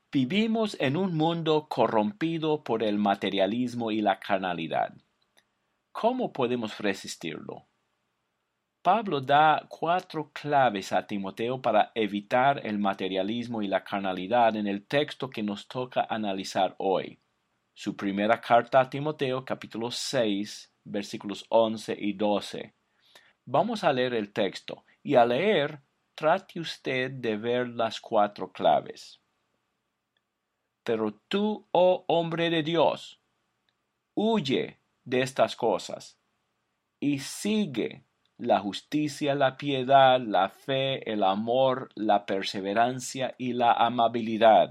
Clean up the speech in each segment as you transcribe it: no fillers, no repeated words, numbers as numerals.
Vivimos en un mundo corrompido por el materialismo y la carnalidad. ¿Cómo podemos resistirlo? Pablo da 4 claves a Timoteo para evitar el materialismo y la carnalidad en el texto que nos toca analizar hoy. Su primera carta a Timoteo, capítulo 6, versículos 11 y 12. Vamos a leer el texto y al leer, trate usted de ver las 4 claves. Pero tú, oh hombre de Dios, huye de estas cosas y sigue la justicia, la piedad, la fe, el amor, la perseverancia y la amabilidad.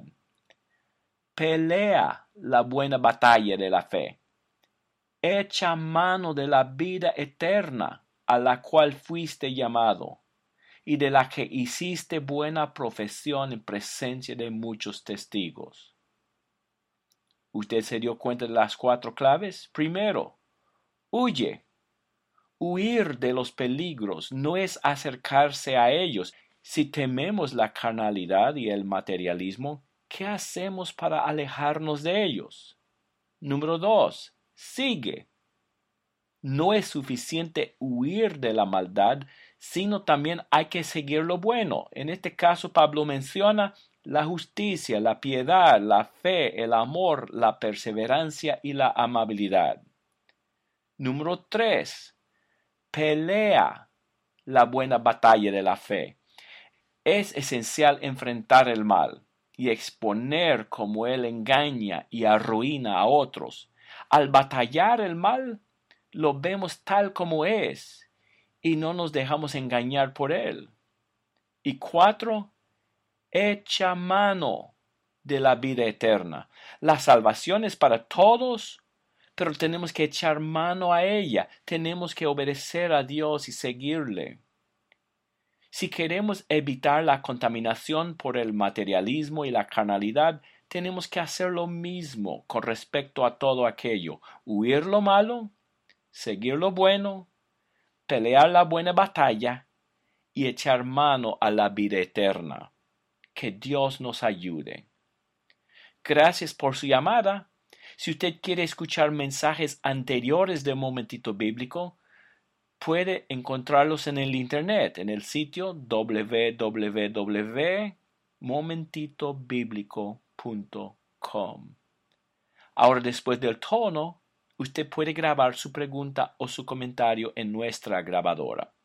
Pelea la buena batalla de la fe. Echa mano de la vida eterna a la cual fuiste llamado y de la que hiciste buena profesión en presencia de muchos testigos. ¿Usted se dio cuenta de las 4 claves? Primero, huye. Huir de los peligros no es acercarse a ellos. Si tememos la carnalidad y el materialismo, ¿qué hacemos para alejarnos de ellos? Número 2. Sigue. No es suficiente huir de la maldad, sino también hay que seguir lo bueno. En este caso, Pablo menciona la justicia, la piedad, la fe, el amor, la perseverancia y la amabilidad. Número 3. Pelea la buena batalla de la fe. Es esencial enfrentar el mal y exponer cómo él engaña y arruina a otros. Al batallar el mal, lo vemos tal como es y no nos dejamos engañar por él. Y 4. Echa mano de la vida eterna. La salvación es para todos, pero tenemos que echar mano a ella. Tenemos que obedecer a Dios y seguirle. Si queremos evitar la contaminación por el materialismo y la carnalidad, tenemos que hacer lo mismo con respecto a todo aquello. Huir lo malo, seguir lo bueno, pelear la buena batalla y echar mano a la vida eterna. Que Dios nos ayude. Gracias por su llamada. Si usted quiere escuchar mensajes anteriores de Momentito Bíblico, puede encontrarlos en el internet, en el sitio www.momentitobiblico.com. Ahora, después del tono, usted puede grabar su pregunta o su comentario en nuestra grabadora.